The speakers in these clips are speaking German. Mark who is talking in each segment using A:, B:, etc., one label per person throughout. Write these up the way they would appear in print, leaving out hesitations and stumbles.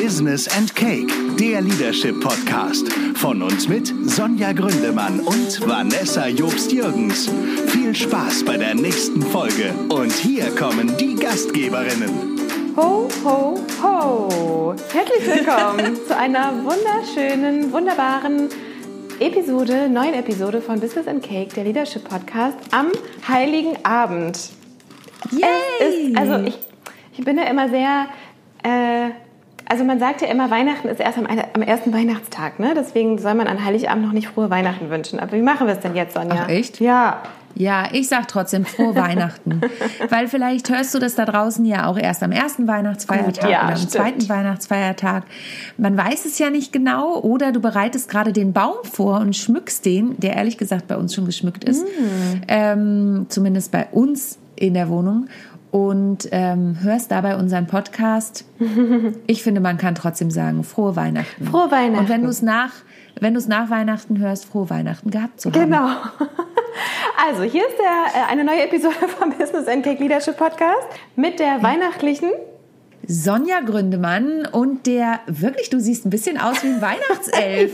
A: Business and Cake, der Leadership Podcast. Von und mit Sonja Gründemann und Vanessa Jobst-Jürgens. Viel Spaß bei der nächsten Folge. Und hier kommen die Gastgeberinnen.
B: Ho, ho, ho! Herzlich willkommen zu einer wunderschönen, wunderbaren neuen Episode von Business and Cake, der Leadership Podcast am Heiligen Abend.
C: Yay!
B: Ich bin ja immer sehr, man sagt ja immer, Weihnachten ist erst am ersten Weihnachtstag, ne? Deswegen soll man an Heiligabend noch nicht frohe Weihnachten wünschen. Aber wie machen wir es denn jetzt, Sonja?
C: Ach, echt?
B: Ja.
C: Ja, ich sag trotzdem frohe Weihnachten. Weil vielleicht hörst du das da draußen ja auch erst am ersten Weihnachtsfeiertag oder am zweiten Weihnachtsfeiertag. Man weiß es ja nicht genau. Oder du bereitest gerade den Baum vor und schmückst den, der ehrlich gesagt bei uns schon geschmückt ist. Zumindest bei uns in der Wohnung. Und hörst dabei unseren Podcast. Ich finde, man kann trotzdem sagen, frohe Weihnachten.
B: Frohe Weihnachten.
C: Und wenn du es nach Weihnachten hörst, frohe Weihnachten gehabt zu haben.
B: Genau. Also, hier ist eine neue Episode vom Business and Cake Leadership Podcast mit der weihnachtlichen
C: Sonja Gründemann und der, wirklich, du siehst ein bisschen aus wie ein Weihnachtself.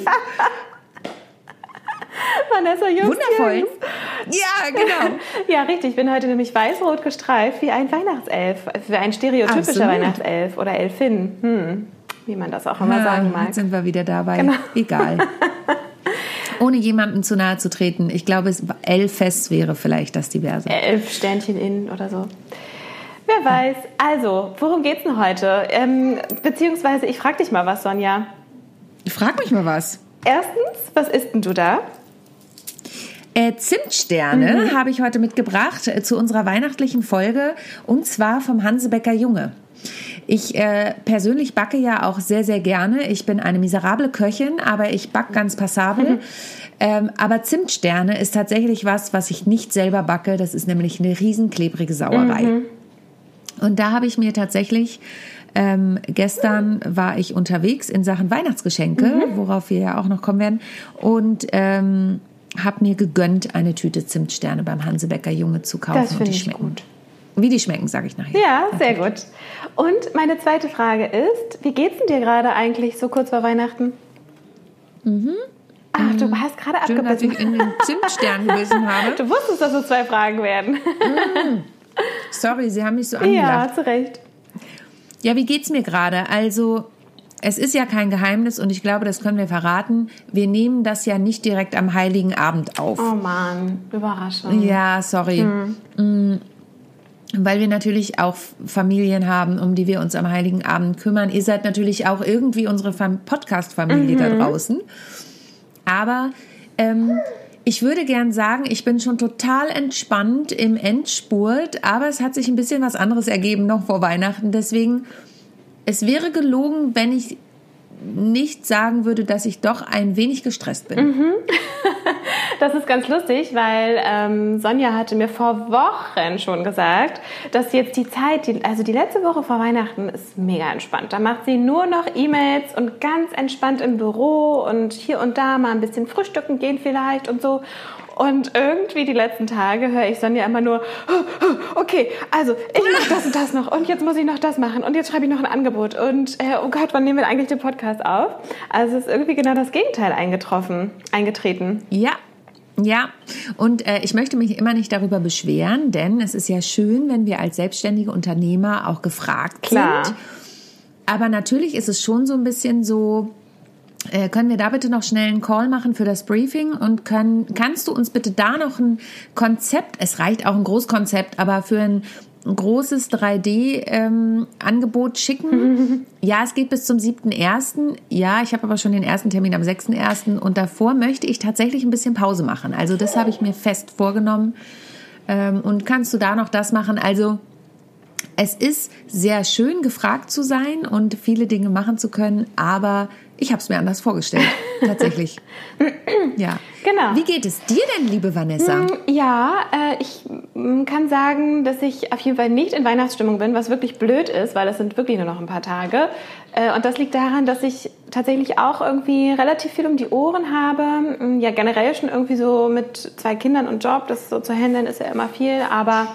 B: Vanessa Jobst.
C: Wundervoll. Ja, genau.
B: Ja, richtig. Ich bin heute nämlich weiß-rot gestreift wie ein Weihnachtself. Wie ein stereotypischer Weihnachtself oder Elfin. Wie man das auch immer sagen mag.
C: Jetzt sind wir wieder dabei.
B: Genau.
C: Egal. Ohne jemandem zu nahe zu treten. Ich glaube, Elffest wäre vielleicht das diverse.
B: 11 Sternchen in oder so. Wer weiß. Also, worum geht's denn heute? Beziehungsweise, ich frage dich mal was, Sonja.
C: Frag mich mal was.
B: Erstens, was isst denn du da?
C: Zimtsterne habe ich heute mitgebracht zu unserer weihnachtlichen Folge. Und zwar vom Hansebecker Junge. Ich persönlich backe ja auch sehr, sehr gerne. Ich bin eine miserable Köchin, aber ich backe ganz passabel. Aber Zimtsterne ist tatsächlich was ich nicht selber backe. Das ist nämlich eine riesenklebrige Sauerei. Und da habe ich mir tatsächlich, gestern war ich unterwegs in Sachen Weihnachtsgeschenke, worauf wir ja auch noch kommen werden. Und habe mir gegönnt, eine Tüte Zimtsterne beim Hansebecker Junge zu kaufen.
B: Das finde ich gut.
C: Wie die schmecken, sage ich nachher.
B: Ja, sehr gut. Und meine zweite Frage ist, wie geht's denn dir gerade eigentlich so kurz vor Weihnachten? Ach, du hast gerade
C: Schön, dass
B: abgebissen.
C: ich in den Zimtstern gebissen habe.
B: Du wusstest, dass so 2 Fragen werden.
C: Sorry, Sie haben mich so angelacht.
B: Ja, zu Recht.
C: Ja, wie geht's mir gerade? Also, es ist ja kein Geheimnis und ich glaube, das können wir verraten. Wir nehmen das ja nicht direkt am Heiligen Abend auf.
B: Oh Mann, Überraschung.
C: Ja, sorry. Weil wir natürlich auch Familien haben, um die wir uns am Heiligen Abend kümmern. Ihr seid natürlich auch irgendwie unsere Podcast-Familie da draußen. Aber ich würde gern sagen, ich bin schon total entspannt im Endspurt, aber es hat sich ein bisschen was anderes ergeben noch vor Weihnachten. Deswegen, es wäre gelogen, wenn ich nicht sagen würde, dass ich doch ein wenig gestresst bin.
B: Das ist ganz lustig, weil Sonja hatte mir vor Wochen schon gesagt, dass jetzt die Zeit, die letzte Woche vor Weihnachten ist mega entspannt. Da macht sie nur noch E-Mails und ganz entspannt im Büro und hier und da mal ein bisschen frühstücken gehen vielleicht und so. Und irgendwie die letzten Tage höre ich Sonja immer nur, okay, also ich mache das und das noch und jetzt muss ich noch das machen und jetzt schreibe ich noch ein Angebot und oh Gott, wann nehmen wir eigentlich den Podcast auf? Also es ist irgendwie genau das Gegenteil eingetreten.
C: Ja, und ich möchte mich immer nicht darüber beschweren, denn es ist ja schön, wenn wir als selbstständige Unternehmer auch gefragt sind. Aber natürlich ist es schon so ein bisschen so, können wir da bitte noch schnell einen Call machen für das Briefing und kannst du uns bitte da noch ein Konzept, es reicht auch ein Großkonzept, aber für ein großes 3D-Angebot schicken? Ja, es geht bis zum 7.1. Ja, ich habe aber schon den ersten Termin am 6.1. und davor möchte ich tatsächlich ein bisschen Pause machen. Also das habe ich mir fest vorgenommen. Und kannst du da noch das machen? Also es ist sehr schön, gefragt zu sein und viele Dinge machen zu können, aber ich habe es mir anders vorgestellt, tatsächlich. Ja.
B: Genau.
C: Wie geht es dir denn, liebe Vanessa?
B: Ja, ich kann sagen, dass ich auf jeden Fall nicht in Weihnachtsstimmung bin, was wirklich blöd ist, weil es sind wirklich nur noch ein paar Tage. Und das liegt daran, dass ich tatsächlich auch irgendwie relativ viel um die Ohren habe. Ja, generell schon irgendwie so mit 2 Kindern und Job, das so zu handeln ist ja immer viel, aber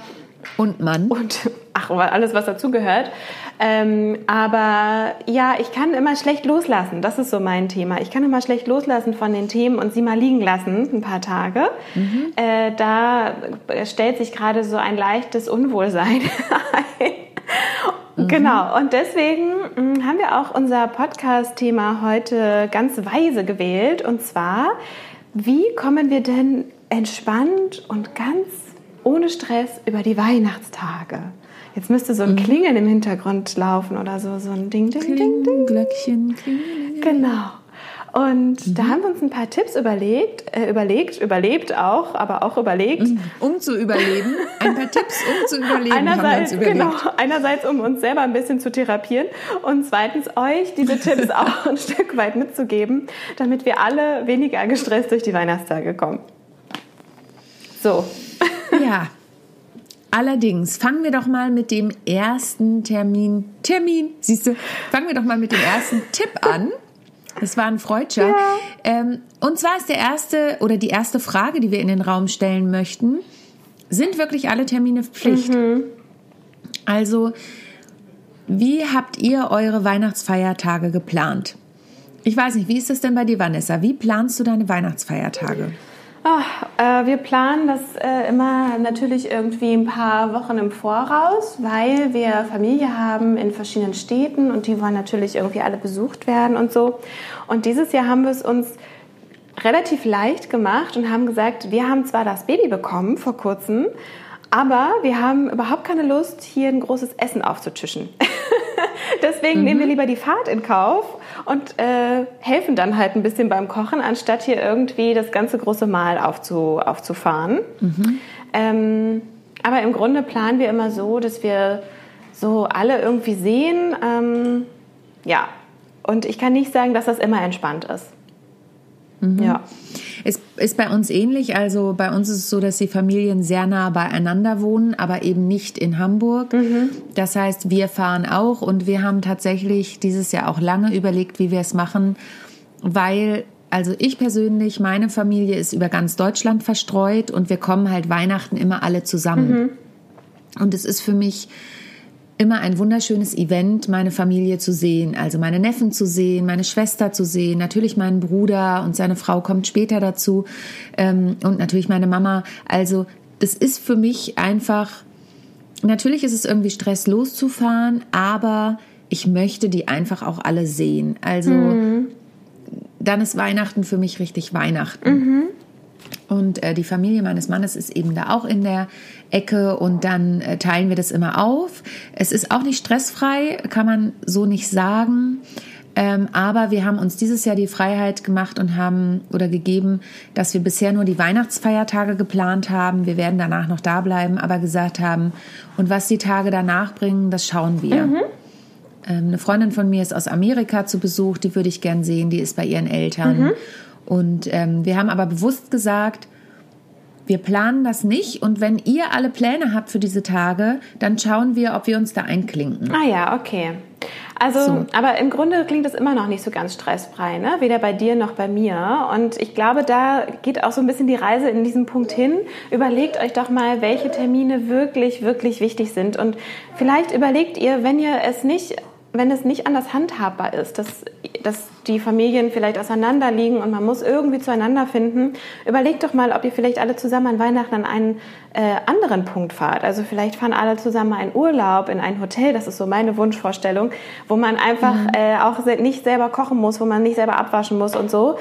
C: Und Mann.
B: Und alles, was dazugehört. Aber ja, ich kann immer schlecht loslassen. Das ist so mein Thema. Ich kann immer schlecht loslassen von den Themen und sie mal liegen lassen, ein paar Tage. Da stellt sich gerade so ein leichtes Unwohlsein ein. Genau, und deswegen haben wir auch unser Podcast-Thema heute ganz weise gewählt. Und zwar, wie kommen wir denn entspannt und ganz ohne Stress über die Weihnachtstage? Jetzt müsste so ein Klingeln im Hintergrund laufen oder so ein Ding, Ding, Ding, Ding.
C: Glöckchen, Klingeln.
B: Genau. Und da haben wir uns ein paar Tipps überlegt, aber auch überlegt.
C: Um zu überleben. Ein paar Tipps, um zu überleben, haben wir uns überlegt.
B: Genau, einerseits, um uns selber ein bisschen zu therapieren und zweitens euch diese Tipps auch ein Stück weit mitzugeben, damit wir alle weniger gestresst durch die Weihnachtstage kommen. So.
C: Ja. Allerdings, fangen wir doch mal mit dem ersten Termin, siehst du, fangen wir doch mal mit dem ersten Tipp an. Das war ein Freudscher. Ja. Und zwar ist die erste Frage, die wir in den Raum stellen möchten, sind wirklich alle Termine Pflicht? Also, wie habt ihr eure Weihnachtsfeiertage geplant? Ich weiß nicht, wie ist das denn bei dir, Vanessa? Wie planst du deine Weihnachtsfeiertage?
B: Wir planen das immer natürlich irgendwie ein paar Wochen im Voraus, weil wir Familie haben in verschiedenen Städten und die wollen natürlich irgendwie alle besucht werden und so. Und dieses Jahr haben wir es uns relativ leicht gemacht und haben gesagt, wir haben zwar das Baby bekommen vor kurzem, aber wir haben überhaupt keine Lust, hier ein großes Essen aufzutischen. Deswegen nehmen wir lieber die Fahrt in Kauf und helfen dann halt ein bisschen beim Kochen, anstatt hier irgendwie das ganze große Mahl aufzufahren. Aber im Grunde planen wir immer so, dass wir so alle irgendwie sehen. Ja, und ich kann nicht sagen, dass das immer entspannt ist. Ja.
C: Es ist bei uns ähnlich. Also bei uns ist es so, dass die Familien sehr nah beieinander wohnen, aber eben nicht in Hamburg. Das heißt, wir fahren auch und wir haben tatsächlich dieses Jahr auch lange überlegt, wie wir es machen, weil also ich persönlich, meine Familie ist über ganz Deutschland verstreut und wir kommen halt Weihnachten immer alle zusammen. Und es ist für mich immer ein wunderschönes Event, meine Familie zu sehen, also meine Neffen zu sehen, meine Schwester zu sehen, natürlich meinen Bruder und seine Frau kommt später dazu und natürlich meine Mama. Also das ist für mich einfach, natürlich ist es irgendwie Stress loszufahren, aber ich möchte die einfach auch alle sehen. Also dann ist Weihnachten für mich richtig Weihnachten. Und die Familie meines Mannes ist eben da auch in der Ecke und dann teilen wir das immer auf. Es ist auch nicht stressfrei, kann man so nicht sagen. Aber wir haben uns dieses Jahr die Freiheit gemacht und gegeben, dass wir bisher nur die Weihnachtsfeiertage geplant haben. Wir werden danach noch da bleiben, aber gesagt haben, und was die Tage danach bringen, das schauen wir. Eine Freundin von mir ist aus Amerika zu Besuch, die würde ich gern sehen, die ist bei ihren Eltern. Und wir haben aber bewusst gesagt, wir planen das nicht und wenn ihr alle Pläne habt für diese Tage, dann schauen wir, ob wir uns da einklinken.
B: Ah ja, okay. Also, so. Aber im Grunde klingt es immer noch nicht so ganz stressfrei, ne? Weder bei dir noch bei mir. Und ich glaube, da geht auch so ein bisschen die Reise in diesem Punkt hin. Überlegt euch doch mal, welche Termine wirklich, wirklich wichtig sind. Und vielleicht überlegt ihr, wenn es nicht anders handhabbar ist, dass die Familien vielleicht auseinander liegen und man muss irgendwie zueinander finden, überlegt doch mal, ob ihr vielleicht alle zusammen an Weihnachten an einen anderen Punkt fahrt. Also vielleicht fahren alle zusammen einen Urlaub in ein Hotel, das ist so meine Wunschvorstellung, wo man einfach auch nicht selber kochen muss, wo man nicht selber abwaschen muss und so.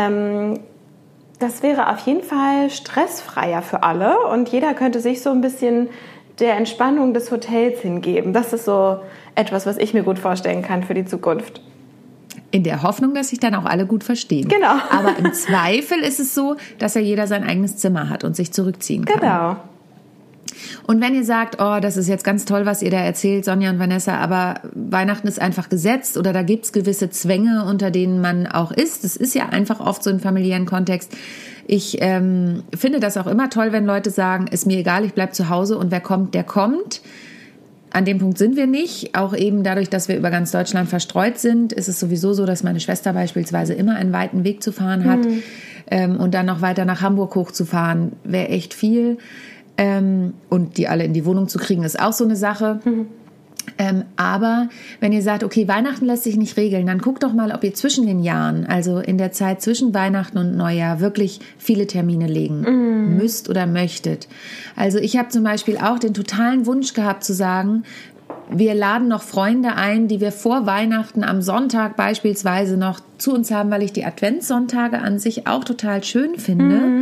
B: Das wäre auf jeden Fall stressfreier für alle und jeder könnte sich so ein bisschen der Entspannung des Hotels hingeben. Das ist so etwas, was ich mir gut vorstellen kann für die Zukunft.
C: In der Hoffnung, dass sich dann auch alle gut verstehen.
B: Genau.
C: Aber im Zweifel ist es so, dass ja jeder sein eigenes Zimmer hat und sich zurückziehen kann.
B: Genau.
C: Und wenn ihr sagt, oh, das ist jetzt ganz toll, was ihr da erzählt, Sonja und Vanessa, aber Weihnachten ist einfach gesetzt oder da gibt's gewisse Zwänge, unter denen man auch ist. Das ist ja einfach oft so im familiären Kontext. Ich finde das auch immer toll, wenn Leute sagen, ist mir egal, ich bleib zu Hause und wer kommt, der kommt. An dem Punkt sind wir nicht. Auch eben dadurch, dass wir über ganz Deutschland verstreut sind, ist es sowieso so, dass meine Schwester beispielsweise immer einen weiten Weg zu fahren hat. Und dann noch weiter nach Hamburg hochzufahren, wäre echt viel. Und die alle in die Wohnung zu kriegen, ist auch so eine Sache. Aber wenn ihr sagt, okay, Weihnachten lässt sich nicht regeln, dann guckt doch mal, ob ihr zwischen den Jahren, also in der Zeit zwischen Weihnachten und Neujahr, wirklich viele Termine legen müsst oder möchtet. Also ich habe zum Beispiel auch den totalen Wunsch gehabt zu sagen, wir laden noch Freunde ein, die wir vor Weihnachten am Sonntag beispielsweise noch zu uns haben, weil ich die Adventssonntage an sich auch total schön finde.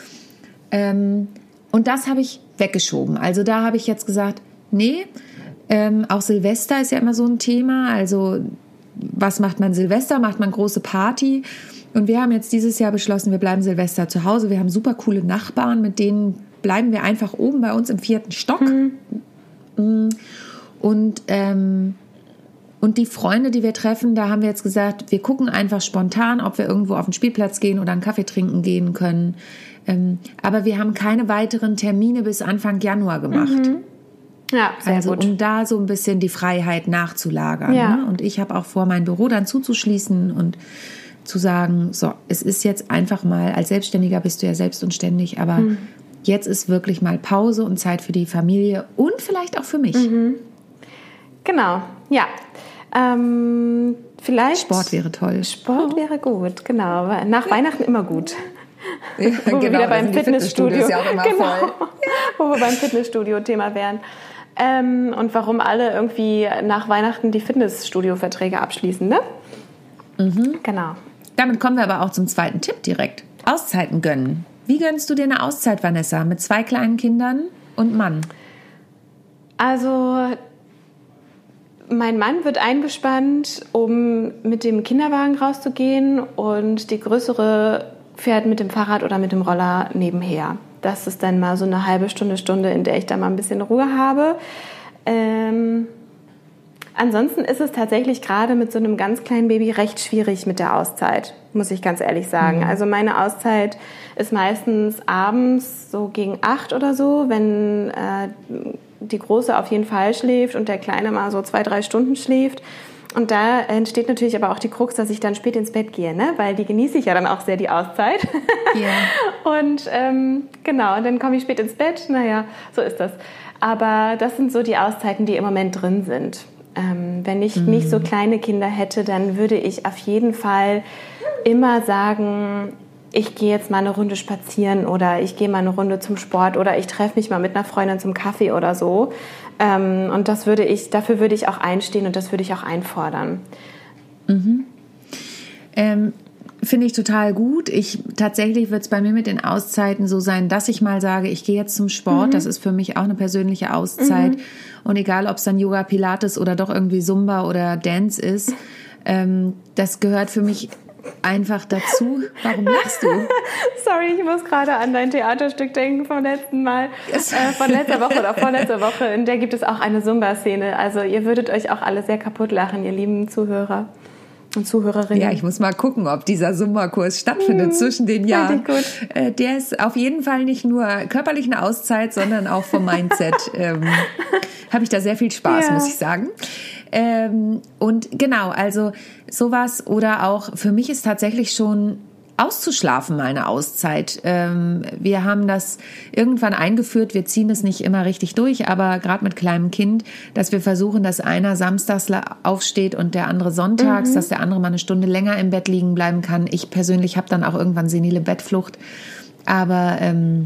C: Und das habe ich weggeschoben. Also da habe ich jetzt gesagt, nee, auch Silvester ist ja immer so ein Thema. Also was macht man Silvester? Macht man große Party? Und wir haben jetzt dieses Jahr beschlossen, wir bleiben Silvester zu Hause. Wir haben super coole Nachbarn, mit denen bleiben wir einfach oben bei uns im 4. Stock. Und die Freunde, die wir treffen, da haben wir jetzt gesagt, wir gucken einfach spontan, ob wir irgendwo auf den Spielplatz gehen oder einen Kaffee trinken gehen können. Aber wir haben keine weiteren Termine bis Anfang Januar gemacht.
B: Ja, sehr gut.
C: Um da so ein bisschen die Freiheit nachzulagern.
B: Ja.
C: Ne? Und ich habe auch vor, mein Büro dann zuzuschließen und zu sagen, so, es ist jetzt einfach mal, als Selbstständiger bist du ja selbst und ständig, aber jetzt ist wirklich mal Pause und Zeit für die Familie und vielleicht auch für mich.
B: Genau, ja. Vielleicht
C: Sport wäre toll.
B: Sport wäre gut, genau. Nach Weihnachten immer gut.
C: Ja,
B: Wo wir wieder beim
C: die
B: Fitnessstudio,
C: ja auch immer voll.
B: wo wir beim Fitnessstudio-Thema wären. Und warum alle irgendwie nach Weihnachten die Fitnessstudio-Verträge abschließen, ne? Genau.
C: Damit kommen wir aber auch zum zweiten Tipp direkt. Auszeiten gönnen. Wie gönnst du dir eine Auszeit, Vanessa, mit 2 kleinen Kindern und Mann?
B: Also mein Mann wird eingespannt, um mit dem Kinderwagen rauszugehen, und die Größere fährt mit dem Fahrrad oder mit dem Roller nebenher. Das ist dann mal so eine halbe Stunde, in der ich da mal ein bisschen Ruhe habe. Ansonsten ist es tatsächlich gerade mit so einem ganz kleinen Baby recht schwierig mit der Auszeit, muss ich ganz ehrlich sagen. Also meine Auszeit ist meistens abends so gegen 8 oder so, wenn die Große auf jeden Fall schläft und der Kleine mal so 2-3 Stunden schläft. Und da entsteht natürlich aber auch die Krux, dass ich dann spät ins Bett gehe, ne? Weil die genieße ich ja dann auch sehr, die Auszeit.
C: Ja.
B: Und genau, dann komme ich spät ins Bett. Naja, so ist das. Aber das sind so die Auszeiten, die im Moment drin sind. Wenn ich nicht so kleine Kinder hätte, dann würde ich auf jeden Fall immer sagen, ich gehe jetzt mal eine Runde spazieren oder ich gehe mal eine Runde zum Sport oder ich treffe mich mal mit einer Freundin zum Kaffee oder so. Und dafür würde ich auch einstehen und das würde ich auch einfordern.
C: Finde ich total gut. Tatsächlich wird es bei mir mit den Auszeiten so sein, dass ich mal sage, ich gehe jetzt zum Sport. Das ist für mich auch eine persönliche Auszeit. Und egal, ob es dann Yoga, Pilates oder doch irgendwie Zumba oder Dance ist, das gehört für mich einfach dazu. Warum lachst du?
B: Sorry, ich muss gerade an dein Theaterstück denken vom letzten Mal, von letzter Woche oder vorletzter Woche. In der gibt es auch eine Zumba-Szene. Also ihr würdet euch auch alle sehr kaputt lachen, ihr lieben Zuhörer und Zuhörerinnen.
C: Ja, ich muss mal gucken, ob dieser Zumba-Kurs stattfindet zwischen den Jahren.
B: Gut.
C: Der ist auf jeden Fall nicht nur körperlich eine Auszeit, sondern auch vom Mindset. Habe ich da sehr viel Spaß, muss ich sagen. Und genau, also sowas oder auch, für mich ist tatsächlich schon auszuschlafen mal eine Auszeit. Wir haben das irgendwann eingeführt, wir ziehen es nicht immer richtig durch, aber gerade mit kleinem Kind, dass wir versuchen, dass einer samstags aufsteht und der andere sonntags, dass der andere mal eine Stunde länger im Bett liegen bleiben kann. Ich persönlich habe dann auch irgendwann senile Bettflucht, aber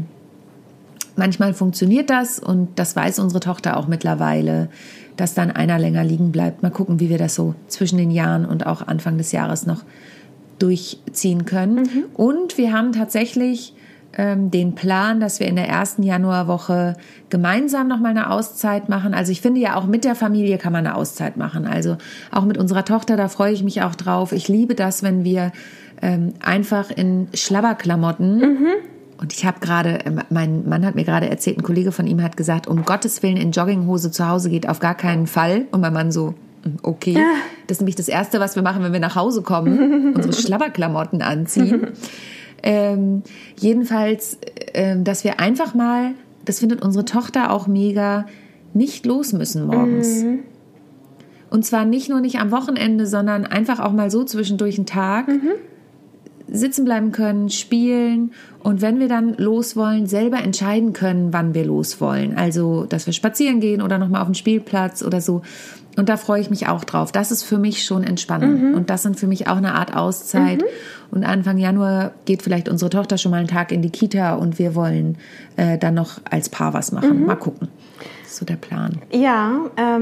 C: manchmal funktioniert das und das weiß unsere Tochter auch mittlerweile, dass dann einer länger liegen bleibt. Mal gucken, wie wir das so zwischen den Jahren und auch Anfang des Jahres noch durchziehen können. Und wir haben tatsächlich den Plan, dass wir in der ersten Januarwoche gemeinsam nochmal eine Auszeit machen. Also ich finde ja auch mit der Familie kann man eine Auszeit machen. Also auch mit unserer Tochter, da freue ich mich auch drauf. Ich liebe das, wenn wir einfach in Schlabberklamotten und ich habe gerade, mein Mann hat mir gerade erzählt, ein Kollege von ihm hat gesagt, um Gottes Willen in Jogginghose zu Hause geht auf gar keinen Fall. Und mein Mann so, okay. Das ist nämlich das Erste, was wir machen, wenn wir nach Hause kommen, unsere Schlabberklamotten anziehen. Jedenfalls, dass wir einfach mal, das findet unsere Tochter auch mega, nicht los müssen morgens. Und zwar nicht nur nicht am Wochenende, sondern einfach auch mal so zwischendurch einen Tag sitzen bleiben können, spielen und wenn wir dann los wollen, selber entscheiden können, wann wir los wollen. Also, dass wir spazieren gehen oder nochmal auf den Spielplatz oder so. Und da freue ich mich auch drauf. Das ist für mich schon Entspannung. Und das sind für mich auch eine Art Auszeit. Und Anfang Januar geht vielleicht unsere Tochter schon mal einen Tag in die Kita und wir wollen dann noch als Paar was machen. Mal gucken. Das ist so der Plan.
B: Ja,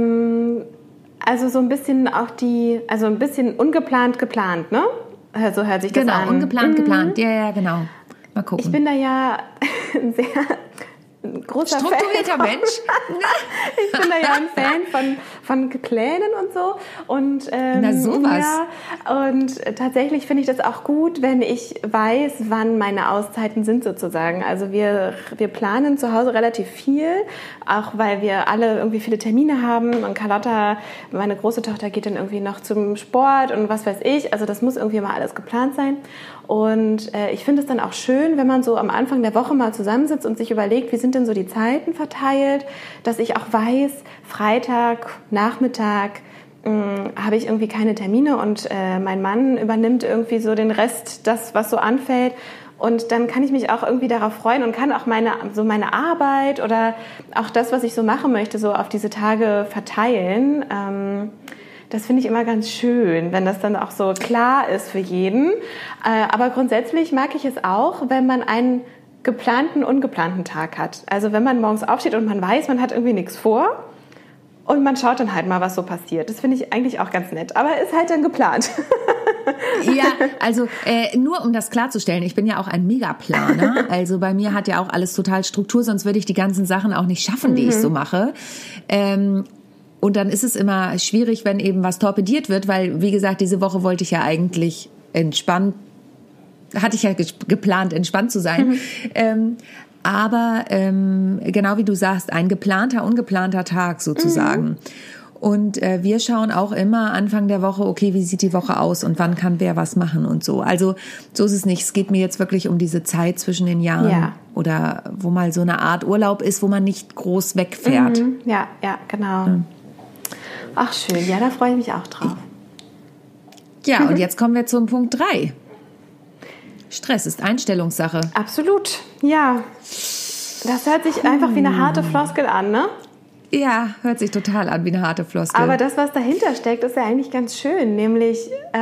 B: also so ein bisschen auch also ein bisschen ungeplant geplant, ne? So hört sich das an.
C: Genau, ungeplant geplant. Ja, genau. Mal gucken.
B: Ich bin da ja ein sehr großer
C: strukturierter
B: Fan.
C: Mensch.
B: Ich bin da ja ein Fan von Plänen und so. Und,
C: na sowas.
B: Ja, und tatsächlich finde ich das auch gut, wenn ich weiß, wann meine Auszeiten sind sozusagen. Also wir planen zu Hause relativ viel, auch weil wir alle irgendwie viele Termine haben. Und Carlotta, meine große Tochter, geht dann irgendwie noch zum Sport und was weiß ich. Also das muss irgendwie mal alles geplant sein. Und ich finde es dann auch schön, wenn man so am Anfang der Woche mal zusammensitzt und sich überlegt, wie sind denn so die Zeiten verteilt, dass ich auch weiß, Freitag, Nachmittag habe ich irgendwie keine Termine und mein Mann übernimmt irgendwie so den Rest, das, was so anfällt. Und dann kann ich mich auch irgendwie darauf freuen und kann auch meine Arbeit oder auch das, was ich so machen möchte, so auf diese Tage verteilen. Das finde ich immer ganz schön, wenn das dann auch so klar ist für jeden. Aber grundsätzlich mag ich es auch, wenn man einen geplanten, ungeplanten Tag hat. Also wenn man morgens aufsteht und man weiß, man hat irgendwie nichts vor und man schaut dann halt mal, was so passiert. Das finde ich eigentlich auch ganz nett, aber ist halt dann geplant.
C: Ja, also nur um das klarzustellen, ich bin ja auch ein Megaplaner. Also bei mir hat ja auch alles total Struktur, sonst würde ich die ganzen Sachen auch nicht schaffen, die ich so mache. Und dann ist es immer schwierig, wenn eben was torpediert wird, weil, wie gesagt, diese Woche wollte ich ja eigentlich hatte ich ja geplant, entspannt zu sein. Aber genau wie du sagst, ein geplanter, ungeplanter Tag sozusagen. Und wir schauen auch immer Anfang der Woche, okay, wie sieht die Woche aus und wann kann wer was machen und so. Also so ist es nicht. Es geht mir jetzt wirklich um diese Zeit zwischen den Jahren oder wo mal so eine Art Urlaub ist, wo man nicht groß wegfährt.
B: Ja, genau. Ach schön, ja, da freue ich mich auch drauf.
C: Ja, und jetzt kommen wir zum Punkt 3. Stress ist Einstellungssache.
B: Absolut, ja. Das hört sich einfach wie eine harte Floskel an, ne?
C: Ja, hört sich total an wie eine harte Floskel.
B: Aber das, was dahinter steckt, ist ja eigentlich ganz schön. Nämlich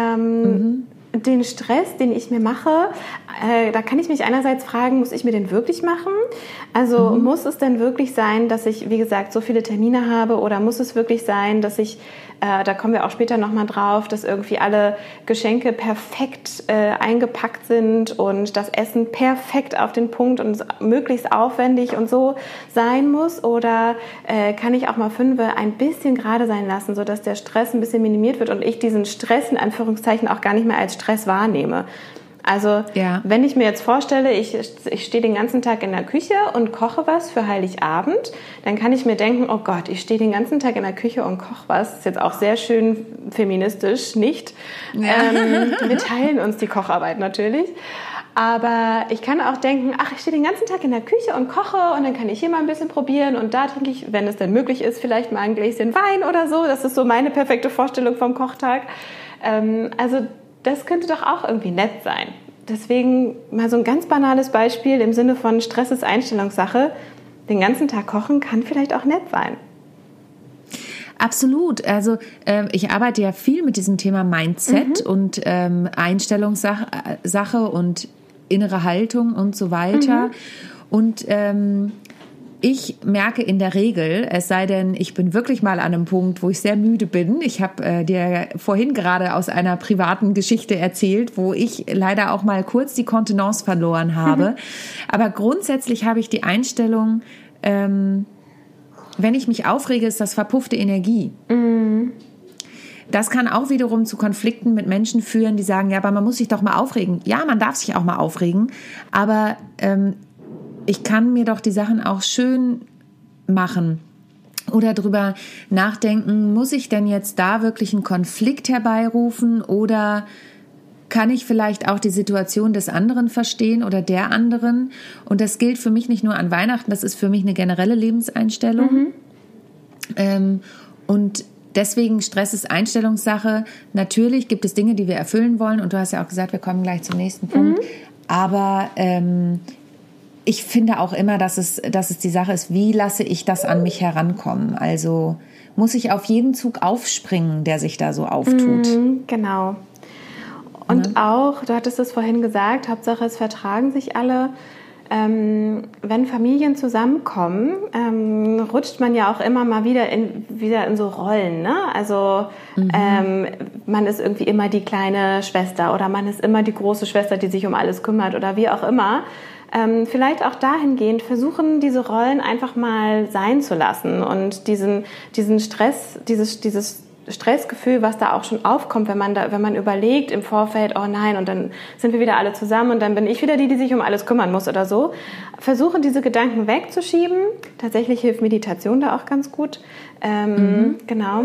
B: den Stress, den ich mir mache, da kann ich mich einerseits fragen, muss ich mir den wirklich machen? Also muss es denn wirklich sein, dass ich, wie gesagt, so viele Termine habe? Oder muss es wirklich sein, dass ich, da kommen wir auch später nochmal drauf, dass irgendwie alle Geschenke perfekt eingepackt sind und das Essen perfekt auf den Punkt und möglichst aufwendig und so sein muss? Oder kann ich auch mal 5 ein bisschen gerade sein lassen, sodass der Stress ein bisschen minimiert wird und ich diesen Stress in Anführungszeichen auch gar nicht mehr als Stress wahrnehme? Also wenn ich mir jetzt vorstelle, ich stehe den ganzen Tag in der Küche und koche was für Heiligabend, dann kann ich mir denken, oh Gott, ich stehe den ganzen Tag in der Küche und koche was. Das ist jetzt auch sehr schön feministisch, nicht? Ja. Wir teilen uns die Kocharbeit natürlich. Aber ich kann auch denken, ach, ich stehe den ganzen Tag in der Küche und koche und dann kann ich hier mal ein bisschen probieren und da trinke ich, wenn es denn möglich ist, vielleicht mal ein Gläschen Wein oder so. Das ist so meine perfekte Vorstellung vom Kochtag. Also das könnte doch auch irgendwie nett sein. Deswegen mal so ein ganz banales Beispiel im Sinne von Stress ist Einstellungssache. Den ganzen Tag kochen kann vielleicht auch nett sein.
C: Absolut. Also ich arbeite ja viel mit diesem Thema Mindset und Einstellungssache und innere Haltung und so weiter. Und ich merke in der Regel, es sei denn, ich bin wirklich mal an einem Punkt, wo ich sehr müde bin. Ich habe dir vorhin gerade aus einer privaten Geschichte erzählt, wo ich leider auch mal kurz die Kontenance verloren habe. Aber grundsätzlich habe ich die Einstellung, wenn ich mich aufrege, ist das verpuffte Energie. Das kann auch wiederum zu Konflikten mit Menschen führen, die sagen, ja, aber man muss sich doch mal aufregen. Ja, man darf sich auch mal aufregen, aber ich kann mir doch die Sachen auch schön machen oder drüber nachdenken, muss ich denn jetzt da wirklich einen Konflikt herbeirufen oder kann ich vielleicht auch die Situation des anderen verstehen oder der anderen? Und das gilt für mich nicht nur an Weihnachten, das ist für mich eine generelle Lebenseinstellung. Und deswegen Stress ist Einstellungssache. Natürlich gibt es Dinge, die wir erfüllen wollen. Und du hast ja auch gesagt, wir kommen gleich zum nächsten Punkt. Aber ich finde auch immer, dass es die Sache ist, wie lasse ich das an mich herankommen? Also muss ich auf jeden Zug aufspringen, der sich da so auftut.
B: Genau. Und auch, du hattest es vorhin gesagt, Hauptsache es vertragen sich alle. Wenn Familien zusammenkommen, rutscht man ja auch immer mal wieder in so Rollen. Ne? Also man ist irgendwie immer die kleine Schwester oder man ist immer die große Schwester, die sich um alles kümmert oder wie auch immer. Vielleicht auch dahingehend versuchen, diese Rollen einfach mal sein zu lassen und diesen Stress, dieses Stressgefühl, was da auch schon aufkommt, wenn man überlegt im Vorfeld, oh nein, und dann sind wir wieder alle zusammen und dann bin ich wieder die sich um alles kümmern muss oder so. Versuchen, diese Gedanken wegzuschieben. Tatsächlich hilft Meditation da auch ganz gut. Genau.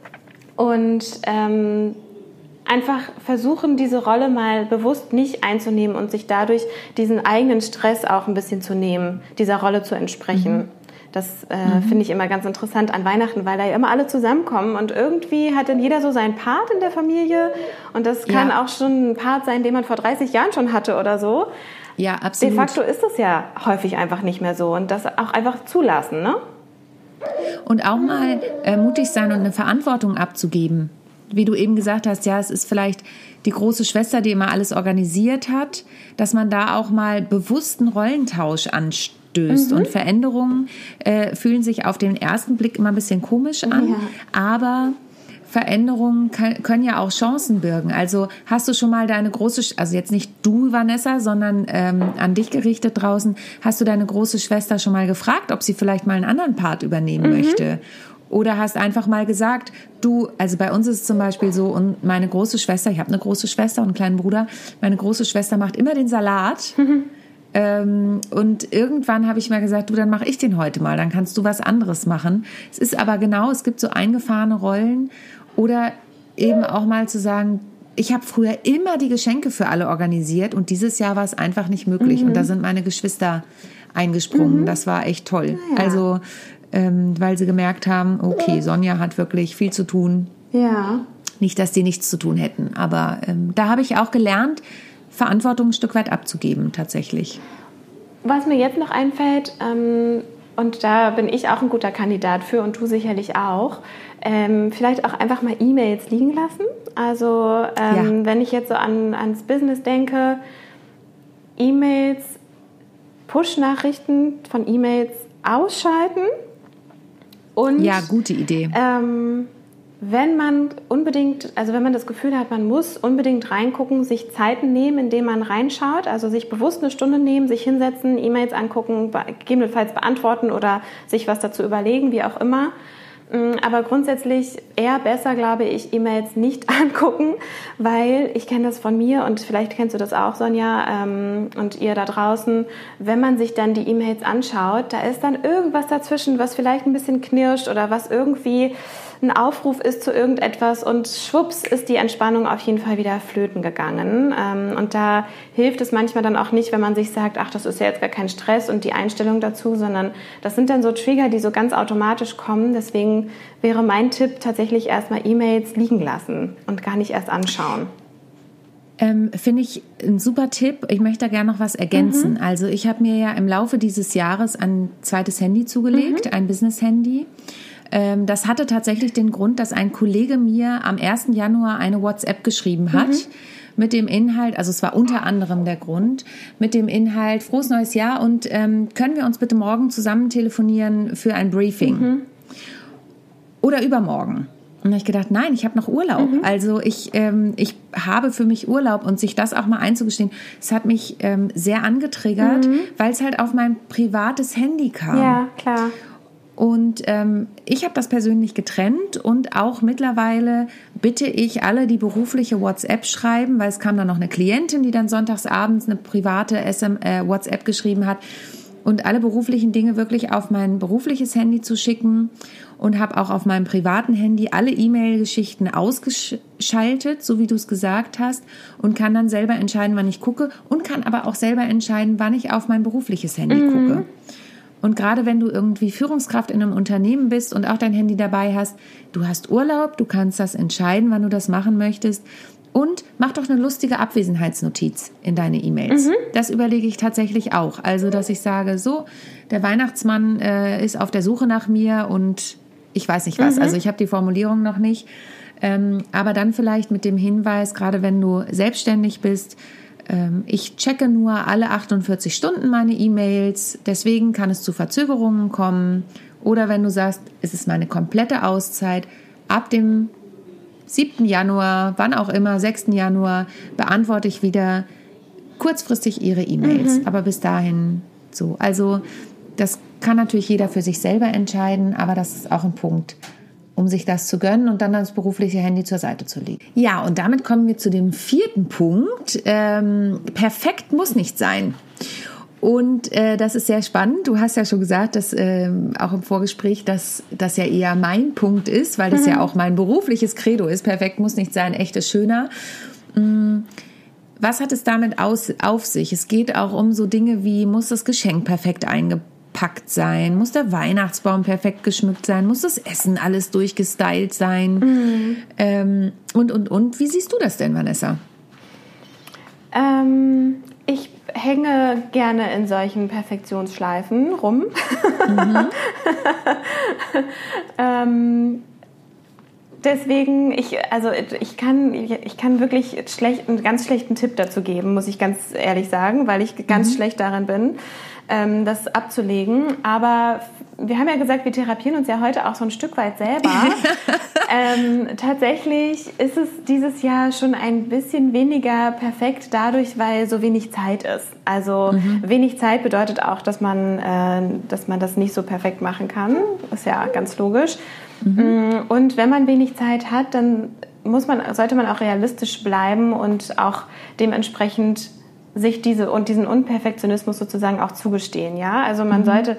B: Und einfach versuchen, diese Rolle mal bewusst nicht einzunehmen und sich dadurch diesen eigenen Stress auch ein bisschen zu nehmen, dieser Rolle zu entsprechen. Das finde ich immer ganz interessant an Weihnachten, weil da ja immer alle zusammenkommen und irgendwie hat dann jeder so seinen Part in der Familie und das kann auch schon ein Part sein, den man vor 30 Jahren schon hatte oder so.
C: Ja, absolut.
B: De facto ist es ja häufig einfach nicht mehr so und das auch einfach zulassen, ne?
C: Und auch mal mutig sein und eine Verantwortung abzugeben. Wie du eben gesagt hast, ja, es ist vielleicht die große Schwester, die immer alles organisiert hat, dass man da auch mal bewussten Rollentausch anstößt. Und Veränderungen fühlen sich auf den ersten Blick immer ein bisschen komisch an, aber Veränderungen können ja auch Chancen birgen. Also hast du schon mal deine große, also jetzt nicht du, Vanessa, sondern an dich gerichtet draußen, hast du deine große Schwester schon mal gefragt, ob sie vielleicht mal einen anderen Part übernehmen möchte? Oder hast einfach mal gesagt, du, also bei uns ist es zum Beispiel so, und meine große Schwester, ich habe eine große Schwester und einen kleinen Bruder, meine große Schwester macht immer den Salat. Und irgendwann habe ich mal gesagt, du, dann mache ich den heute mal, dann kannst du was anderes machen. Es ist aber genau, es gibt so eingefahrene Rollen oder eben auch mal zu sagen, ich habe früher immer die Geschenke für alle organisiert und dieses Jahr war es einfach nicht möglich. Und da sind meine Geschwister eingesprungen. Das war echt toll. Ja. Also, weil sie gemerkt haben, okay, Sonja hat wirklich viel zu tun.
B: Ja.
C: Nicht, dass die nichts zu tun hätten, aber da habe ich auch gelernt, Verantwortung ein Stück weit abzugeben, tatsächlich.
B: Was mir jetzt noch einfällt, und da bin ich auch ein guter Kandidat für und du sicherlich auch, vielleicht auch einfach mal E-Mails liegen lassen. Also wenn ich jetzt so ans Business denke, E-Mails, Push-Nachrichten von E-Mails ausschalten. Und,
C: ja, gute Idee.
B: Wenn man das Gefühl hat, man muss unbedingt reingucken, sich Zeiten nehmen, indem man reinschaut, also sich bewusst eine Stunde nehmen, sich hinsetzen, E-Mails angucken, gegebenenfalls beantworten oder sich was dazu überlegen, wie auch immer. Aber grundsätzlich eher besser, glaube ich, E-Mails nicht angucken, weil ich kenne das von mir und vielleicht kennst du das auch, Sonja, und ihr da draußen, wenn man sich dann die E-Mails anschaut, da ist dann irgendwas dazwischen, was vielleicht ein bisschen knirscht oder was irgendwie ein Aufruf ist zu irgendetwas und schwupps ist die Entspannung auf jeden Fall wieder flöten gegangen. Und da hilft es manchmal dann auch nicht, wenn man sich sagt, ach, das ist ja jetzt gar kein Stress und die Einstellung dazu, sondern das sind dann so Trigger, die so ganz automatisch kommen. Deswegen wäre mein Tipp tatsächlich erstmal E-Mails liegen lassen und gar nicht erst anschauen.
C: Finde ich ein super Tipp. Ich möchte da gerne noch was ergänzen. Also ich habe mir ja im Laufe dieses Jahres ein zweites Handy zugelegt, ein Business-Handy. Das hatte tatsächlich den Grund, dass ein Kollege mir am 1. Januar eine WhatsApp geschrieben hat mit dem Inhalt, also es war unter anderem der Grund, mit dem Inhalt, frohes neues Jahr und können wir uns bitte morgen zusammen telefonieren für ein Briefing? Oder übermorgen? Und da habe ich gedacht, nein, ich habe noch Urlaub. Also ich habe für mich Urlaub und sich das auch mal einzugestehen, es hat mich sehr angetriggert, weil es halt auf mein privates Handy kam.
B: Ja, klar.
C: Und ich habe das persönlich getrennt und auch mittlerweile bitte ich alle, die berufliche WhatsApp schreiben, weil es kam dann noch eine Klientin, die dann sonntags abends eine private WhatsApp geschrieben hat und alle beruflichen Dinge wirklich auf mein berufliches Handy zu schicken und habe auch auf meinem privaten Handy alle E-Mail-Geschichten ausgeschaltet, so wie du es gesagt hast, und kann dann selber entscheiden, wann ich gucke und kann aber auch selber entscheiden, wann ich auf mein berufliches Handy gucke. Und gerade wenn du irgendwie Führungskraft in einem Unternehmen bist und auch dein Handy dabei hast, du hast Urlaub, du kannst das entscheiden, wann du das machen möchtest. Und mach doch eine lustige Abwesenheitsnotiz in deine E-Mails. Das überlege ich tatsächlich auch. Also, dass ich sage, so, der Weihnachtsmann ist auf der Suche nach mir und ich weiß nicht was. Also ich habe die Formulierung noch nicht. Aber dann vielleicht mit dem Hinweis, gerade wenn du selbstständig bist, ich checke nur alle 48 Stunden meine E-Mails. Deswegen kann es zu Verzögerungen kommen. Oder wenn du sagst, es ist meine komplette Auszeit, ab dem 7. Januar, wann auch immer, 6. Januar, beantworte ich wieder kurzfristig ihre E-Mails. Aber bis dahin so. Also das kann natürlich jeder für sich selber entscheiden, aber das ist auch ein Punkt, um sich das zu gönnen und dann das berufliche Handy zur Seite zu legen. Ja, und damit kommen wir zu dem 4. Punkt. Perfekt muss nicht sein. Und das ist sehr spannend. Du hast ja schon gesagt, dass auch im Vorgespräch, dass das ja eher mein Punkt ist, weil das ja auch mein berufliches Credo ist. Perfekt muss nicht sein, echt ist schöner. Was hat es damit auf sich? Es geht auch um so Dinge wie, muss das Geschenk perfekt eingepackt sein? Muss der Weihnachtsbaum perfekt geschmückt sein? Muss das Essen alles durchgestylt sein? Und. Wie siehst du das denn, Vanessa?
B: Ich hänge gerne in solchen Perfektionsschleifen rum. Deswegen, ich kann wirklich einen ganz schlechten Tipp dazu geben, muss ich ganz ehrlich sagen, weil ich ganz schlecht darin bin, das abzulegen. Aber wir haben ja gesagt, wir therapieren uns ja heute auch so ein Stück weit selber. Tatsächlich ist es dieses Jahr schon ein bisschen weniger perfekt dadurch, weil so wenig Zeit ist. Also wenig Zeit bedeutet auch, dass man das nicht so perfekt machen kann. Ist ja ganz logisch. Und wenn man wenig Zeit hat, dann sollte man auch realistisch bleiben und auch dementsprechend sich diesen Unperfektionismus sozusagen auch zugestehen. Ja? Also man sollte,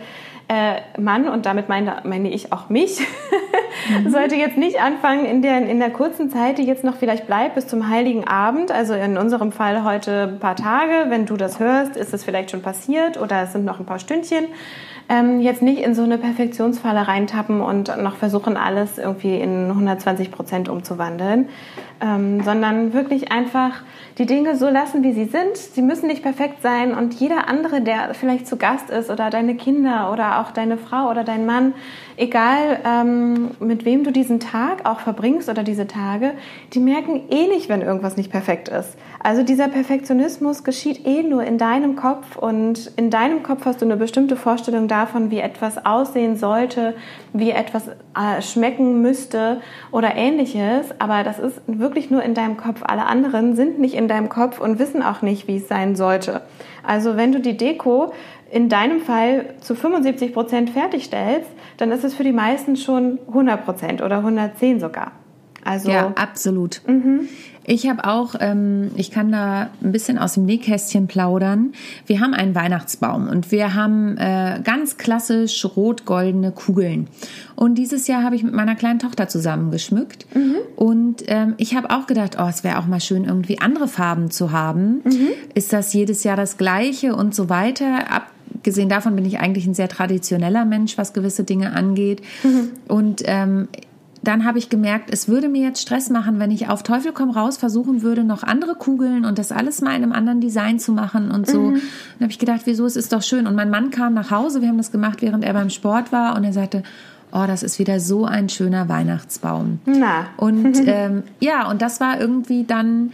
B: und damit meine ich auch mich, sollte jetzt nicht anfangen, in der kurzen Zeit, die jetzt noch vielleicht bleibt, bis zum Heiligen Abend, also in unserem Fall heute ein paar Tage, wenn du das hörst, ist es vielleicht schon passiert oder es sind noch ein paar Stündchen, jetzt nicht in so eine Perfektionsfalle reintappen und noch versuchen, alles irgendwie in 120% umzuwandeln, sondern wirklich einfach die Dinge so lassen, wie sie sind. Sie müssen nicht perfekt sein und jeder andere, der vielleicht zu Gast ist oder deine Kinder oder auch deine Frau oder dein Mann, egal mit wem du diesen Tag auch verbringst oder diese Tage, die merken eh nicht, wenn irgendwas nicht perfekt ist. Also dieser Perfektionismus geschieht eh nur in deinem Kopf und in deinem Kopf hast du eine bestimmte Vorstellung davon, wie etwas aussehen sollte, wie etwas schmecken müsste oder Ähnliches, aber das ist wirklich nur in deinem Kopf. Alle anderen sind nicht in deinem Kopf und wissen auch nicht, wie es sein sollte. Also wenn du die Deko in deinem Fall zu 75% fertigstellst, dann ist es für die meisten schon 100% oder 110 sogar. Also
C: ja, absolut. Ich habe auch, ich kann da ein bisschen aus dem Nähkästchen plaudern. Wir haben einen Weihnachtsbaum und wir haben ganz klassisch rot-goldene Kugeln. Und dieses Jahr habe ich mit meiner kleinen Tochter zusammen geschmückt. Und ich habe auch gedacht, es wäre auch mal schön, irgendwie andere Farben zu haben. Ist das jedes Jahr das Gleiche und so weiter? Abgesehen davon bin ich eigentlich ein sehr traditioneller Mensch, was gewisse Dinge angeht. Und dann habe ich gemerkt, es würde mir jetzt Stress machen, wenn ich auf Teufel komm raus versuchen würde, noch andere Kugeln und das alles mal in einem anderen Design zu machen und so. Dann habe ich gedacht, wieso, es ist doch schön. Und mein Mann kam nach Hause, wir haben das gemacht, während er beim Sport war und er sagte, das ist wieder so ein schöner Weihnachtsbaum. Und und das war irgendwie dann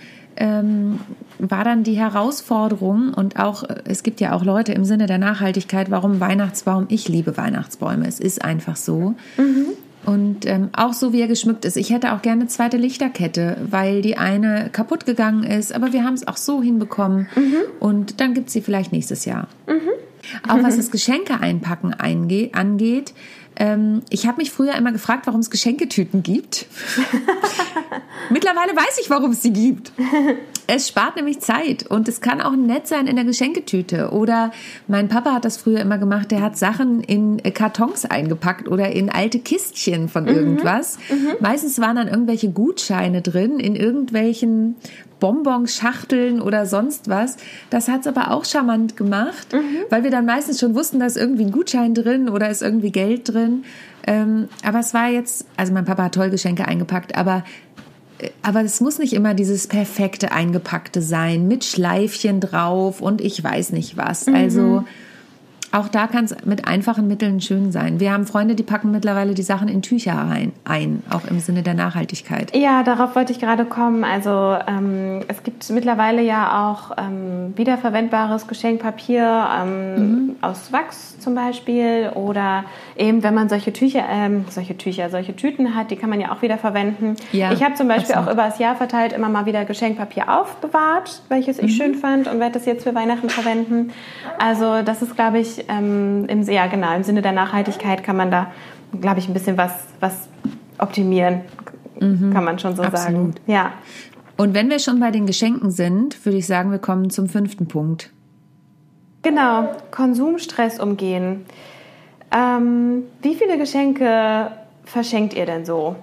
C: war dann die Herausforderung und auch, es gibt ja auch Leute im Sinne der Nachhaltigkeit, warum Weihnachtsbaum? Ich liebe Weihnachtsbäume, es ist einfach so. Und auch so, wie er geschmückt ist. Ich hätte auch gerne eine zweite Lichterkette, weil die eine kaputt gegangen ist. Aber wir haben es auch so hinbekommen. Und dann gibt es sie vielleicht nächstes Jahr. Auch was das Geschenke einpacken angeht. Ich habe mich früher immer gefragt, warum es Geschenketüten gibt. Mittlerweile weiß ich, warum es sie gibt. Es spart nämlich Zeit und es kann auch nett sein in der Geschenketüte. Oder mein Papa hat das früher immer gemacht, der hat Sachen in Kartons eingepackt oder in alte Kistchen von irgendwas. Meistens waren dann irgendwelche Gutscheine drin in irgendwelchen Bonbons, Schachteln oder sonst was. Das hat es aber auch charmant gemacht, weil wir dann meistens schon wussten, da ist irgendwie ein Gutschein drin oder ist irgendwie Geld drin. Aber es war jetzt, also mein Papa hat toll Geschenke eingepackt, aber es muss nicht immer dieses perfekte Eingepackte sein, mit Schleifchen drauf und ich weiß nicht was. Also auch da kann es mit einfachen Mitteln schön sein. Wir haben Freunde, die packen mittlerweile die Sachen in Tücher ein, auch im Sinne der Nachhaltigkeit.
B: Ja, darauf wollte ich gerade kommen. Also es gibt mittlerweile ja auch wiederverwendbares Geschenkpapier aus Wachs zum Beispiel oder eben, wenn man solche Tüten hat, die kann man ja auch wieder verwenden. Ja, ich habe zum Beispiel auch über das Jahr verteilt immer mal wieder Geschenkpapier aufbewahrt, welches ich schön fand und werde das jetzt für Weihnachten verwenden. Also das ist, glaube ich, im Sinne der Nachhaltigkeit kann man da, glaube ich, ein bisschen was optimieren, kann man schon so sagen. Ja.
C: Und wenn wir schon bei den Geschenken sind, würde ich sagen, wir kommen zum 5. Punkt.
B: Genau, Konsumstress umgehen. Wie viele Geschenke verschenkt ihr denn so?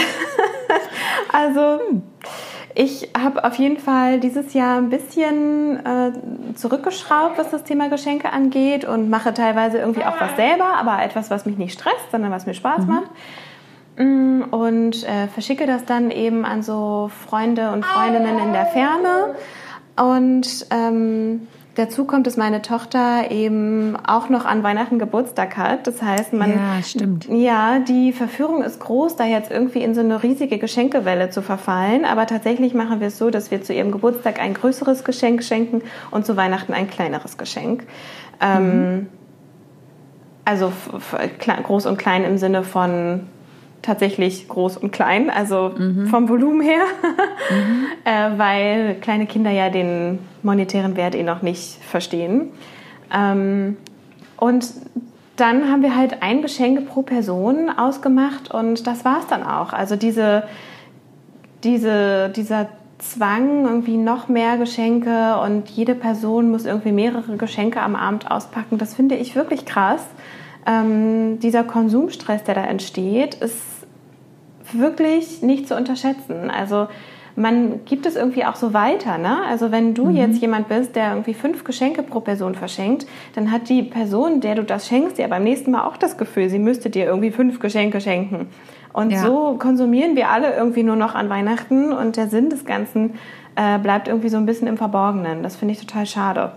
B: Also ich habe auf jeden Fall dieses Jahr ein bisschen zurückgeschraubt, was das Thema Geschenke angeht und mache teilweise irgendwie auch was selber, aber etwas, was mich nicht stresst, sondern was mir Spaß macht. Und verschicke das dann eben an so Freunde und Freundinnen in der Ferne. Und dazu kommt, dass meine Tochter eben auch noch an Weihnachten Geburtstag hat. Das heißt, die Verführung ist groß, da jetzt irgendwie in so eine riesige Geschenkewelle zu verfallen. Aber tatsächlich machen wir es so, dass wir zu ihrem Geburtstag ein größeres Geschenk schenken und zu Weihnachten ein kleineres Geschenk. Also groß und klein im Sinne von tatsächlich groß und klein, also vom Volumen her, weil kleine Kinder ja den monetären Wert noch nicht verstehen. Und dann haben wir halt ein Geschenk pro Person ausgemacht und das war's dann auch. Also dieser Zwang, irgendwie noch mehr Geschenke und jede Person muss irgendwie mehrere Geschenke am Abend auspacken, das finde ich wirklich krass. Dieser Konsumstress, der da entsteht, ist wirklich nicht zu unterschätzen. Also man gibt es irgendwie auch so weiter, ne? Also wenn du jetzt jemand bist, der irgendwie 5 Geschenke pro Person verschenkt, dann hat die Person, der du das schenkst, ja beim nächsten Mal auch das Gefühl, sie müsste dir irgendwie 5 Geschenke schenken. Und so konsumieren wir alle irgendwie nur noch an Weihnachten und der Sinn des Ganzen bleibt irgendwie so ein bisschen im Verborgenen. Das finde ich total schade.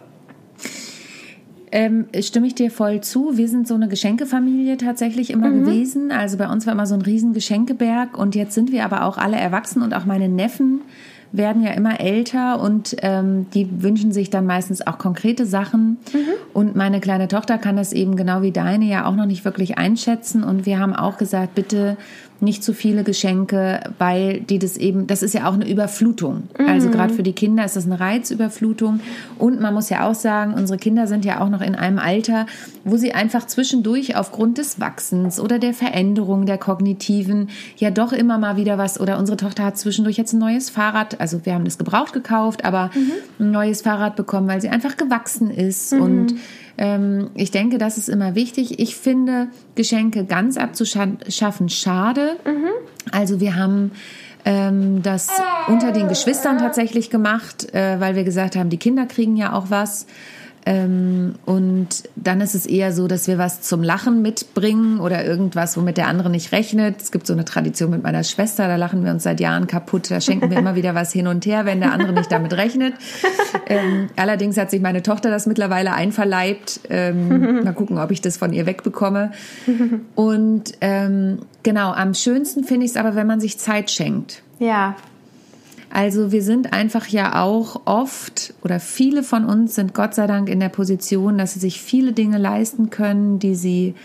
C: Stimme ich dir voll zu. Wir sind so eine Geschenkefamilie tatsächlich immer gewesen. Also bei uns war immer so ein riesen Geschenkeberg und jetzt sind wir aber auch alle erwachsen und auch meine Neffen werden ja immer älter und die wünschen sich dann meistens auch konkrete Sachen. Und meine kleine Tochter kann das eben genau wie deine ja auch noch nicht wirklich einschätzen und wir haben auch gesagt, bitte nicht zu viele Geschenke, weil das ist ja auch eine Überflutung. Also gerade für die Kinder ist das eine Reizüberflutung und man muss ja auch sagen, unsere Kinder sind ja auch noch in einem Alter, wo sie einfach zwischendurch aufgrund des Wachsens oder der Veränderung der kognitiven ja doch immer mal wieder was, oder unsere Tochter hat zwischendurch jetzt ein neues Fahrrad, also wir haben das gebraucht gekauft, aber ein neues Fahrrad bekommen, weil sie einfach gewachsen ist und ich denke, das ist immer wichtig. Ich finde, Geschenke ganz abzuschaffen schade. Also wir haben das unter den Geschwistern tatsächlich gemacht, weil wir gesagt haben, die Kinder kriegen ja auch was. Und dann ist es eher so, dass wir was zum Lachen mitbringen oder irgendwas, womit der andere nicht rechnet. Es gibt so eine Tradition mit meiner Schwester, da lachen wir uns seit Jahren kaputt. Da schenken wir immer wieder was hin und her, wenn der andere nicht damit rechnet. Allerdings hat sich meine Tochter das mittlerweile einverleibt. Mal gucken, ob ich das von ihr wegbekomme. Und genau, am schönsten finde ich es aber, wenn man sich Zeit schenkt.
B: Ja.
C: Also wir sind einfach ja auch oft, oder viele von uns sind Gott sei Dank in der Position, dass sie sich viele Dinge leisten können, die sie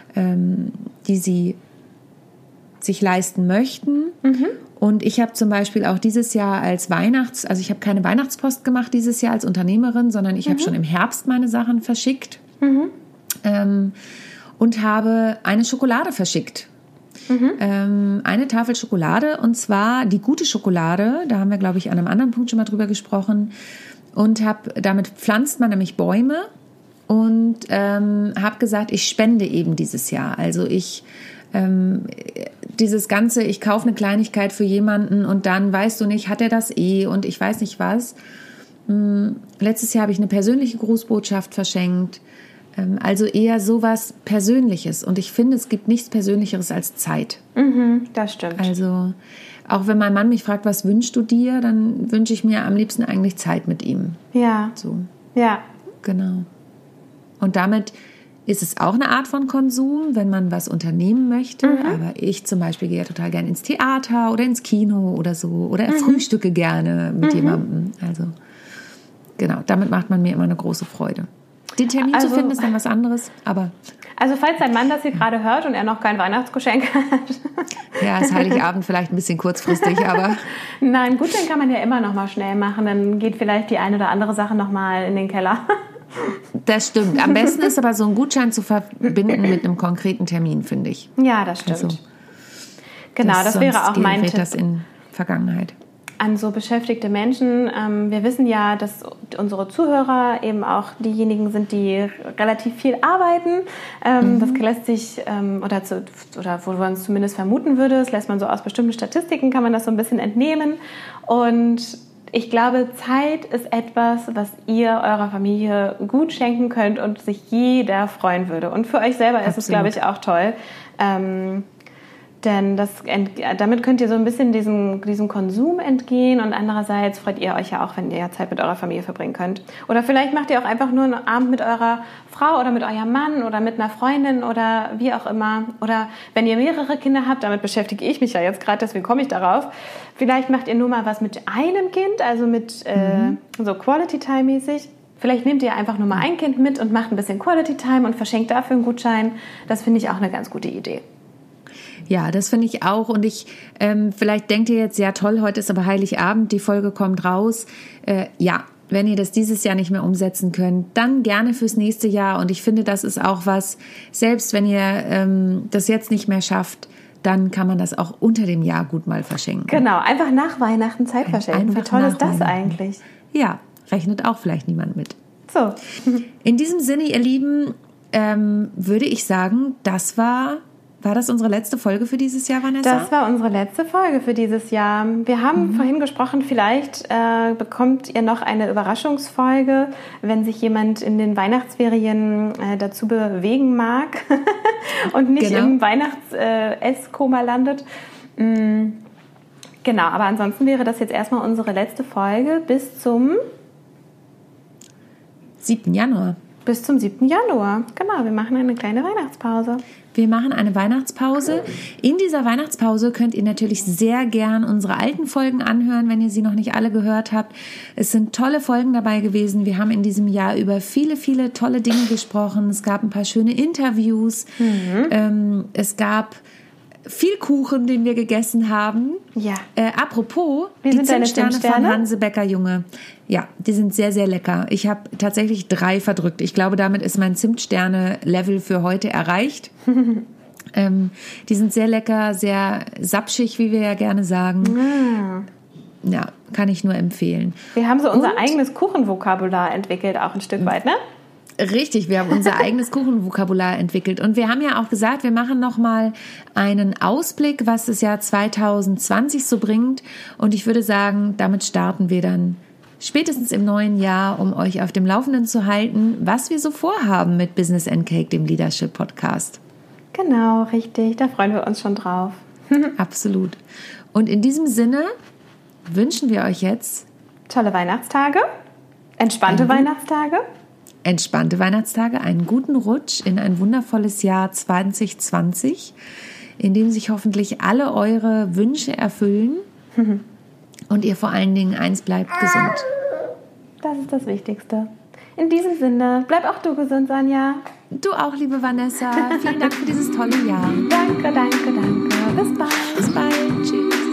C: sich leisten möchten. Und ich habe zum Beispiel auch dieses Jahr also ich habe keine Weihnachtspost gemacht dieses Jahr als Unternehmerin, sondern ich habe schon im Herbst meine Sachen verschickt und habe eine Schokolade verschickt. Eine Tafel Schokolade, und zwar die gute Schokolade. Da haben wir, glaube ich, an einem anderen Punkt schon mal drüber gesprochen. Und damit pflanzt man nämlich Bäume und habe gesagt, ich spende eben dieses Jahr. Also dieses Ganze, ich kaufe eine Kleinigkeit für jemanden und dann weißt du nicht, hat er das und ich weiß nicht was. Letztes Jahr habe ich eine persönliche Grußbotschaft verschenkt. Also eher sowas Persönliches. Und ich finde, es gibt nichts Persönlicheres als Zeit.
B: Das stimmt.
C: Also auch wenn mein Mann mich fragt, was wünschst du dir, dann wünsche ich mir am liebsten eigentlich Zeit mit ihm.
B: Ja.
C: So.
B: Ja.
C: Genau. Und damit ist es auch eine Art von Konsum, wenn man was unternehmen möchte. Aber ich zum Beispiel gehe ja total gerne ins Theater oder ins Kino oder so. Oder frühstücke gerne mit jemandem. Also genau, damit macht man mir immer eine große Freude. Den Termin zu finden ist dann was anderes, aber...
B: Also falls dein Mann das hier gerade hört und er noch kein Weihnachtsgeschenk hat...
C: Ja, ist Heiligabend vielleicht ein bisschen kurzfristig, aber...
B: Nein, Gutschein kann man ja immer noch mal schnell machen. Dann geht vielleicht die eine oder andere Sache noch mal in den Keller.
C: Das stimmt. Am besten ist aber so ein Gutschein zu verbinden mit einem konkreten Termin, finde ich.
B: Ja, das stimmt.
C: Also,
B: genau, das wäre auch mein Tipp.
C: Das in Vergangenheit.
B: An so beschäftigte Menschen. Wir wissen ja, dass unsere Zuhörer eben auch diejenigen sind, die relativ viel arbeiten. Das lässt sich, oder wo man es zumindest vermuten würde, das lässt man so aus bestimmten Statistiken, kann man das so ein bisschen entnehmen. Und ich glaube, Zeit ist etwas, was ihr eurer Familie gut schenken könnt und sich jeder freuen würde. Und für euch selber ist es, glaube ich, auch toll. Denn damit könnt ihr so ein bisschen diesem Konsum entgehen und andererseits freut ihr euch ja auch, wenn ihr Zeit mit eurer Familie verbringen könnt. Oder vielleicht macht ihr auch einfach nur einen Abend mit eurer Frau oder mit eurem Mann oder mit einer Freundin oder wie auch immer. Oder wenn ihr mehrere Kinder habt, damit beschäftige ich mich ja jetzt gerade, deswegen komme ich darauf. Vielleicht macht ihr nur mal was mit einem Kind, also mit so Quality Time mäßig. Vielleicht nehmt ihr einfach nur mal ein Kind mit und macht ein bisschen Quality Time und verschenkt dafür einen Gutschein. Das finde ich auch eine ganz gute Idee.
C: Ja, das finde ich auch. Und vielleicht denkt ihr jetzt, ja toll, heute ist aber Heiligabend, die Folge kommt raus. Ja, wenn ihr das dieses Jahr nicht mehr umsetzen könnt, dann gerne fürs nächste Jahr. Und ich finde, das ist auch was, selbst wenn ihr das jetzt nicht mehr schafft, dann kann man das auch unter dem Jahr gut mal verschenken.
B: Genau, einfach nach Weihnachten Zeit verschenken. Wie toll ist das eigentlich?
C: Ja, rechnet auch vielleicht niemand mit.
B: So.
C: In diesem Sinne, ihr Lieben, würde ich sagen, das war das unsere letzte Folge für dieses Jahr, Vanessa?
B: Das war unsere letzte Folge für dieses Jahr. Wir haben vorhin gesprochen, vielleicht bekommt ihr noch eine Überraschungsfolge, wenn sich jemand in den Weihnachtsferien dazu bewegen mag und nicht im Weihnachts-Esskoma landet. Genau, aber ansonsten wäre das jetzt erstmal unsere letzte Folge bis zum
C: 7. Januar.
B: Bis zum 7. Januar. Genau, wir machen eine kleine Weihnachtspause.
C: Wir machen eine Weihnachtspause. In dieser Weihnachtspause könnt ihr natürlich sehr gern unsere alten Folgen anhören, wenn ihr sie noch nicht alle gehört habt. Es sind tolle Folgen dabei gewesen. Wir haben in diesem Jahr über viele, viele tolle Dinge gesprochen. Es gab ein paar schöne Interviews. Es gab viel Kuchen, den wir gegessen haben.
B: Ja.
C: Apropos,
B: wie
C: die Zimtsterne von Hansebecker Junge. Ja, die sind sehr, sehr lecker. Ich habe tatsächlich 3 verdrückt. Ich glaube, damit ist mein Zimtsterne-Level für heute erreicht. Die sind sehr lecker, sehr sapschig, wie wir ja gerne sagen. Ja, kann ich nur empfehlen.
B: Wir haben so unser eigenes Kuchenvokabular entwickelt, auch ein Stück weit, ne?
C: Richtig, wir haben unser eigenes Kuchenvokabular entwickelt. Und wir haben ja auch gesagt, wir machen nochmal einen Ausblick, was das Jahr 2020 so bringt. Und ich würde sagen, damit starten wir dann spätestens im neuen Jahr, um euch auf dem Laufenden zu halten, was wir so vorhaben mit Business and Cake, dem Leadership Podcast.
B: Genau, richtig. Da freuen wir uns schon drauf.
C: Absolut. Und in diesem Sinne wünschen wir euch jetzt
B: tolle Weihnachtstage, entspannte Weihnachtstage,
C: einen guten Rutsch in ein wundervolles Jahr 2020, in dem sich hoffentlich alle eure Wünsche erfüllen und ihr vor allen Dingen eins bleibt, gesund.
B: Das ist das Wichtigste. In diesem Sinne, bleib auch du gesund, Sonja.
C: Du auch, liebe Vanessa. Vielen Dank für dieses tolle Jahr.
B: Danke. Bis bald.
C: Bis bald. Tschüss.